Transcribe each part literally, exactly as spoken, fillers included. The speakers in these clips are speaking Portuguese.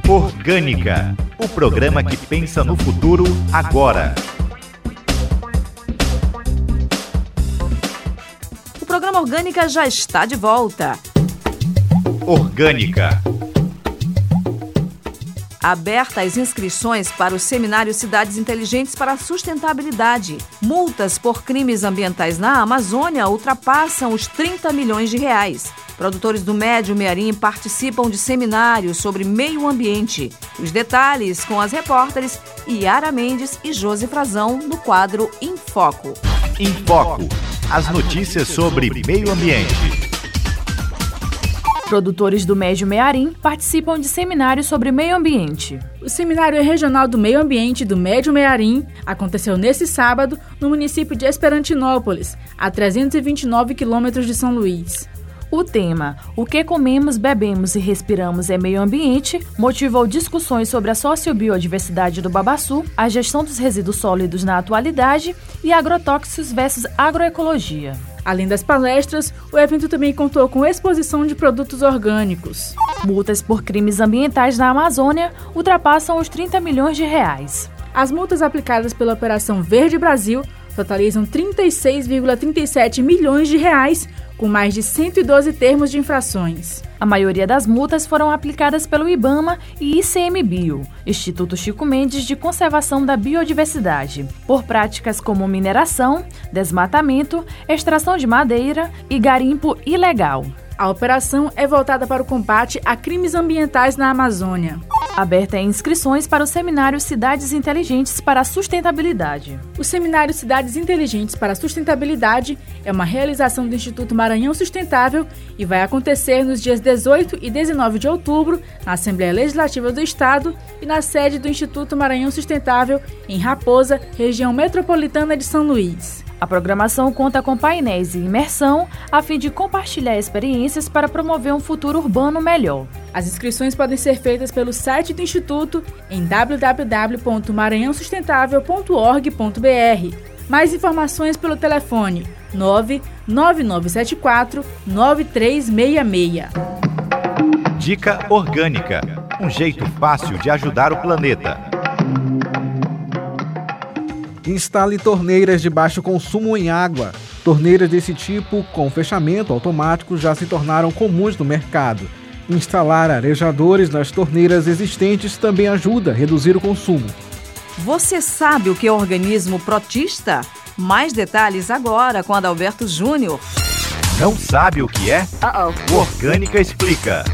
Orgânica, o programa que pensa no futuro agora. O programa Orgânica já está de volta. Orgânica. Aberta as inscrições para o Seminário Cidades Inteligentes para a Sustentabilidade. Multas por crimes ambientais na Amazônia ultrapassam os trinta milhões de reais. Produtores do Médio Mearim participam de seminários sobre meio ambiente. Os detalhes com as repórteres Yara Mendes e Josi Frazão no quadro Em Foco. Em Foco, as notícias sobre meio ambiente. Produtores do Médio Mearim participam de seminários sobre meio ambiente. O Seminário Regional do Meio Ambiente do Médio Mearim aconteceu neste sábado no município de Esperantinópolis, a trezentos e vinte e nove quilômetros de São Luís. O tema O que comemos, bebemos e respiramos é meio ambiente motivou discussões sobre a sociobiodiversidade do babaçu, a gestão dos resíduos sólidos na atualidade e agrotóxicos versus agroecologia. Além das palestras, o evento também contou com exposição de produtos orgânicos. Multas por crimes ambientais na Amazônia ultrapassam os trinta milhões de reais. As multas aplicadas pela Operação Verde Brasil totalizam trinta e seis vírgula trinta e sete milhões de reais, com mais de cento e doze termos de infrações. A maioria das multas foram aplicadas pelo IBAMA e I C M Bio, Instituto Chico Mendes de Conservação da Biodiversidade, por práticas como mineração, desmatamento, extração de madeira e garimpo ilegal. A operação é voltada para o combate a crimes ambientais na Amazônia. Aberta em inscrições para o Seminário Cidades Inteligentes para a Sustentabilidade. O Seminário Cidades Inteligentes para a Sustentabilidade é uma realização do Instituto Maranhão Sustentável e vai acontecer nos dias dezoito e dezenove de outubro na Assembleia Legislativa do Estado e na sede do Instituto Maranhão Sustentável em Raposa, região metropolitana de São Luís. A programação conta com painéis e imersão a fim de compartilhar experiências para promover um futuro urbano melhor. As inscrições podem ser feitas pelo site do Instituto em w w w ponto maranhão sustentável ponto org ponto b r. Mais informações pelo telefone nove nove nove sete quatro nove três seis seis. Dica Orgânica, um jeito fácil de ajudar o planeta. Instale torneiras de baixo consumo em água. Torneiras desse tipo, com fechamento automático, já se tornaram comuns no mercado. Instalar arejadores nas torneiras existentes também ajuda a reduzir o consumo. Você sabe o que é organismo protista? Mais detalhes agora com Adalberto Júnior. Não sabe o que é? Uh-oh. O Orgânica explica.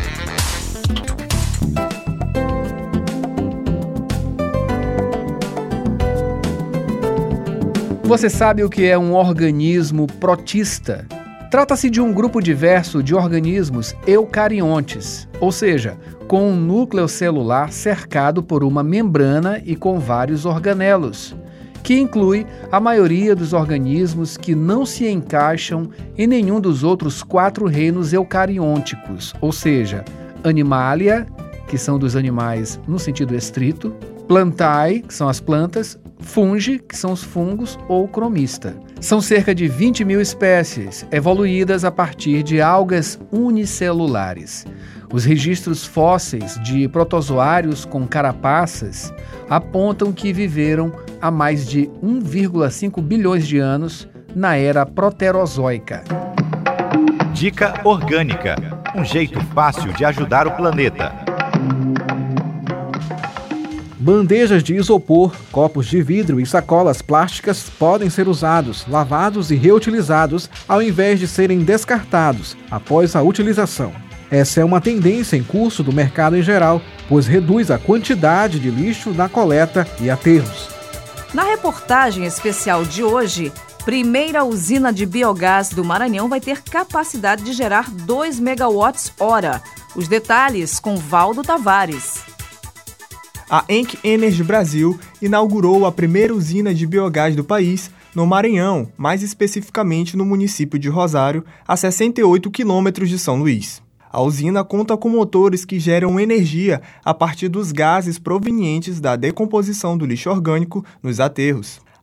Você sabe o que é um organismo protista? Trata-se de um grupo diverso de organismos eucariontes, ou seja, com um núcleo celular cercado por uma membrana e com vários organelos, que inclui a maioria dos organismos que não se encaixam em nenhum dos outros quatro reinos eucariônticos, ou seja, Animalia, que são dos animais no sentido estrito, Plantae, que são as plantas, Fungi, que são os fungos, ou cromista. São cerca de vinte mil espécies, evoluídas a partir de algas unicelulares. Os registros fósseis de protozoários com carapaças apontam que viveram há mais de um vírgula cinco bilhões de anos na era proterozoica. Dica Orgânica, um jeito fácil de ajudar o planeta. Bandejas de isopor, copos de vidro e sacolas plásticas podem ser usados, lavados e reutilizados ao invés de serem descartados após a utilização. Essa é uma tendência em curso do mercado em geral, pois reduz a quantidade de lixo na coleta e aterros. Na reportagem especial de hoje, primeira usina de biogás do Maranhão vai ter capacidade de gerar dois megawatts hora. Os detalhes com Valdo Tavares. A Enk Energy Brasil inaugurou a primeira usina de biogás do país no Maranhão, mais especificamente no município de Rosário, a sessenta e oito quilômetros de São Luís. A usina conta com motores que geram energia a partir dos gases provenientes da decomposição do lixo orgânico nos aterros. A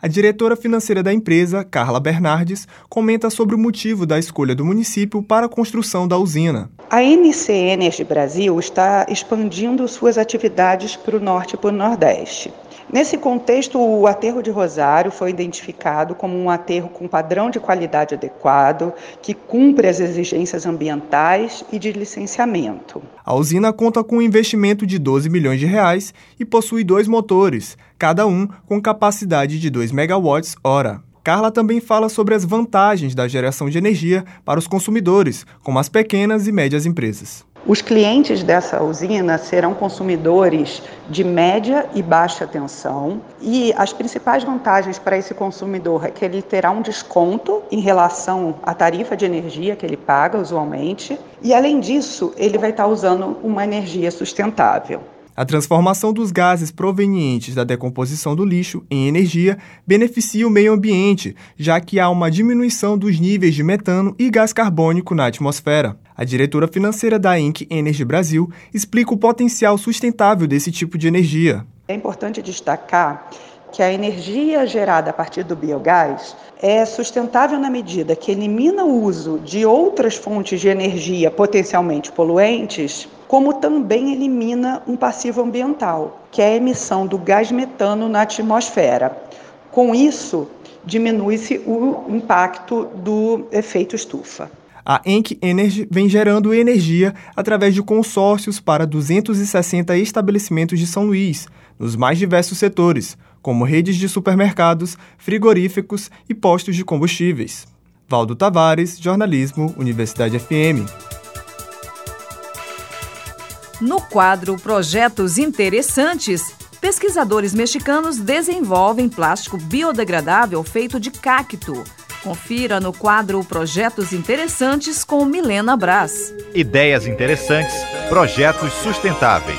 A diretora financeira da empresa, Carla Bernardes, comenta sobre o motivo da escolha do município para a construção da usina. A N C Energy Brasil está expandindo suas atividades para o norte e para o nordeste. Nesse contexto, o aterro de Rosário foi identificado como um aterro com padrão de qualidade adequado, que cumpre as exigências ambientais e de licenciamento. A usina conta com um investimento de doze milhões de reais e possui dois motores, cada um com capacidade de dois megawatts hora. Carla também fala sobre as vantagens da geração de energia para os consumidores, como as pequenas e médias empresas. Os clientes dessa usina serão consumidores de média e baixa tensão e as principais vantagens para esse consumidor é que ele terá um desconto em relação à tarifa de energia que ele paga usualmente e, além disso, ele vai estar usando uma energia sustentável. A transformação dos gases provenientes da decomposição do lixo em energia beneficia o meio ambiente, já que há uma diminuição dos níveis de metano e gás carbônico na atmosfera. A diretora financeira da Enk Energy Brasil explica o potencial sustentável desse tipo de energia. É importante destacar que a energia gerada a partir do biogás é sustentável na medida que elimina o uso de outras fontes de energia potencialmente poluentes, como também elimina um passivo ambiental, que é a emissão do gás metano na atmosfera. Com isso, diminui-se o impacto do efeito estufa. A Enk Energy vem gerando energia através de consórcios para duzentos e sessenta estabelecimentos de São Luís, nos mais diversos setores, como redes de supermercados, frigoríficos e postos de combustíveis. Valdo Tavares, Jornalismo, Universidade F M. No quadro Projetos Interessantes, pesquisadores mexicanos desenvolvem plástico biodegradável feito de cacto. Confira no quadro Projetos Interessantes com Milena Brás. Ideias interessantes, projetos sustentáveis.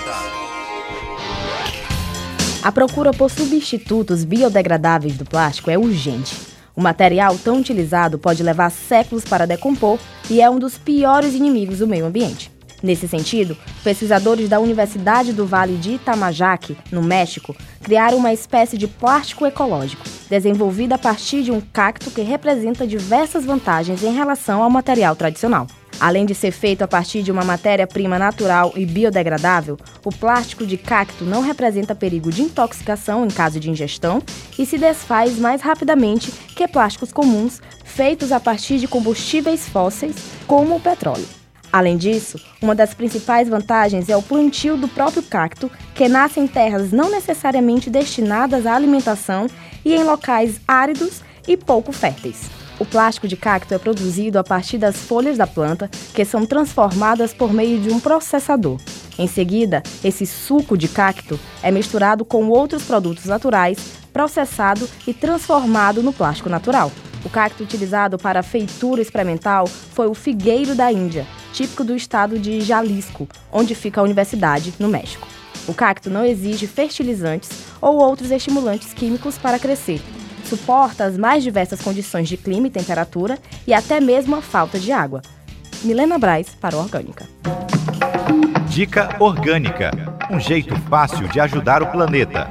A procura por substitutos biodegradáveis do plástico é urgente. O material tão utilizado pode levar séculos para decompor e é um dos piores inimigos do meio ambiente. Nesse sentido, pesquisadores da Universidade do Vale de Itamajaque, no México, criaram uma espécie de plástico ecológico, desenvolvido a partir de um cacto que representa diversas vantagens em relação ao material tradicional. Além de ser feito a partir de uma matéria-prima natural e biodegradável, o plástico de cacto não representa perigo de intoxicação em caso de ingestão e se desfaz mais rapidamente que plásticos comuns feitos a partir de combustíveis fósseis, como o petróleo. Além disso, uma das principais vantagens é o plantio do próprio cacto, que nasce em terras não necessariamente destinadas à alimentação e em locais áridos e pouco férteis. O plástico de cacto é produzido a partir das folhas da planta, que são transformadas por meio de um processador. Em seguida, esse suco de cacto é misturado com outros produtos naturais, processado e transformado no plástico natural. O cacto utilizado para a feitura experimental foi o figueiro da Índia, típico do estado de Jalisco, onde fica a universidade, no México. O cacto não exige fertilizantes ou outros estimulantes químicos para crescer. Suporta as mais diversas condições de clima e temperatura e até mesmo a falta de água. Milena Brás, para Orgânica. Dica Orgânica, um jeito fácil de ajudar o planeta.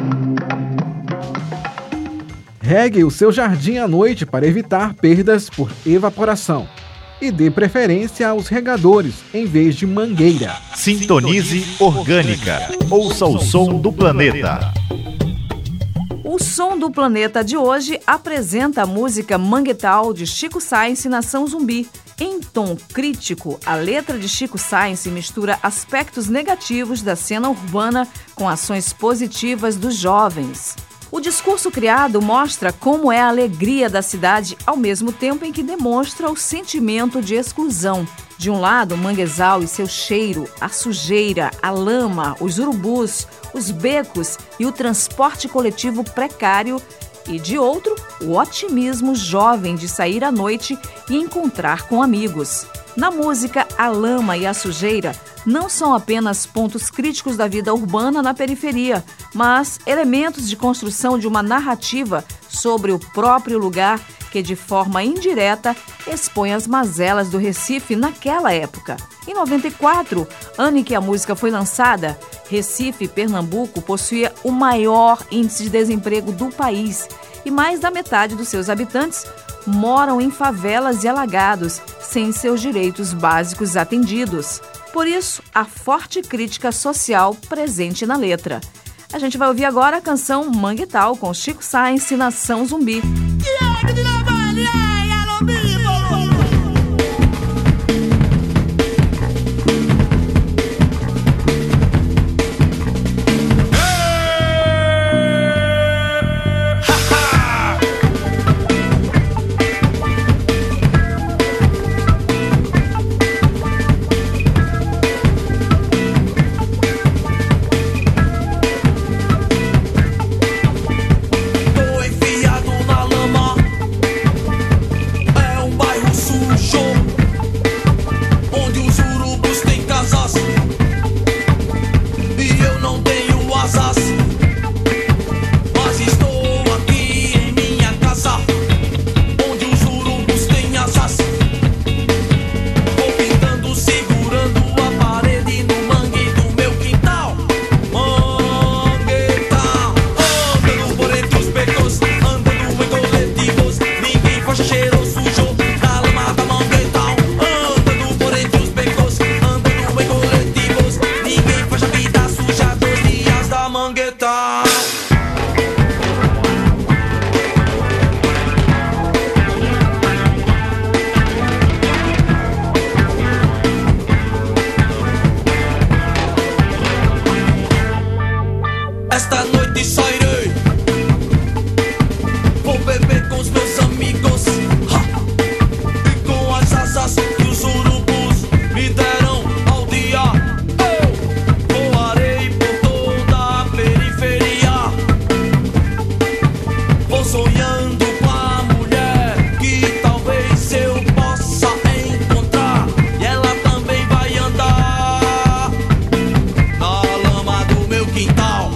Regue o seu jardim à noite para evitar perdas por evaporação. E dê preferência aos regadores em vez de mangueira. Sintonize Orgânica. Ouça o som do planeta. O Som do Planeta de hoje apresenta a música Manguetal de Chico Science Nação Zumbi. Em tom crítico, a letra de Chico Science mistura aspectos negativos da cena urbana com ações positivas dos jovens. O discurso criado mostra como é a alegria da cidade, ao mesmo tempo em que demonstra o sentimento de exclusão. De um lado, o manguezal e seu cheiro, a sujeira, a lama, os urubus, os becos e o transporte coletivo precário. E de outro, o otimismo jovem de sair à noite e encontrar com amigos. Na música, a lama e a sujeira não são apenas pontos críticos da vida urbana na periferia, mas elementos de construção de uma narrativa sobre o próprio lugar que, de forma indireta, expõe as mazelas do Recife naquela época. Em noventa e quatro, ano em que a música foi lançada, Recife, Pernambuco, possuía o maior índice de desemprego do país e mais da metade dos seus habitantes moram em favelas e alagados, sem seus direitos básicos atendidos. Por isso, a forte crítica social presente na letra. A gente vai ouvir agora a canção Manguetal, com Chico Science e Nação Zumbi. Esta noite só irei, vou beber com os meus amigos, ha! E com as asas que os urubus me deram ao dia, eu voarei por toda a periferia. Vou sonhando com a mulher que talvez eu possa encontrar, e ela também vai andar na lama do meu quintal.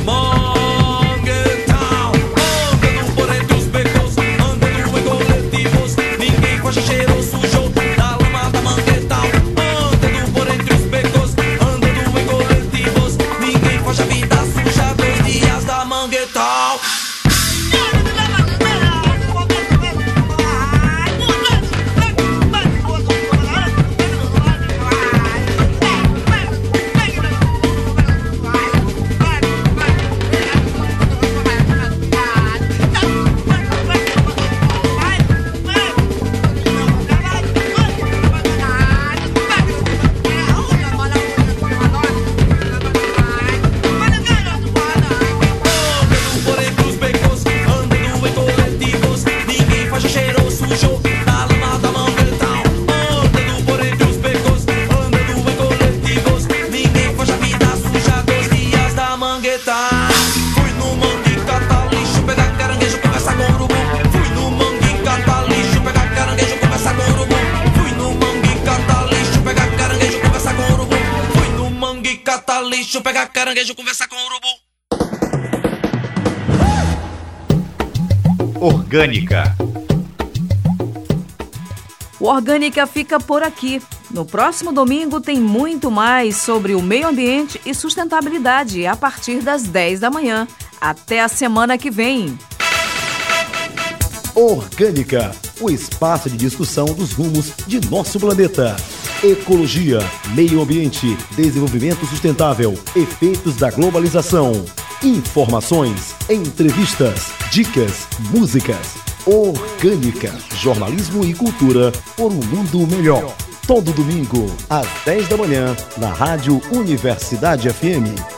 Lixo, pegar caranguejo, conversar com o urubu. Orgânica. O Orgânica fica por aqui. No próximo domingo tem muito mais sobre o meio ambiente e sustentabilidade a partir das dez da manhã. Até a semana que vem. Orgânica, o espaço de discussão dos rumos de nosso planeta. Ecologia, meio ambiente, desenvolvimento sustentável, efeitos da globalização. Informações, entrevistas, dicas, músicas. Orgânica, jornalismo e cultura por um mundo melhor. Todo domingo, às dez da manhã, na Rádio Universidade F M.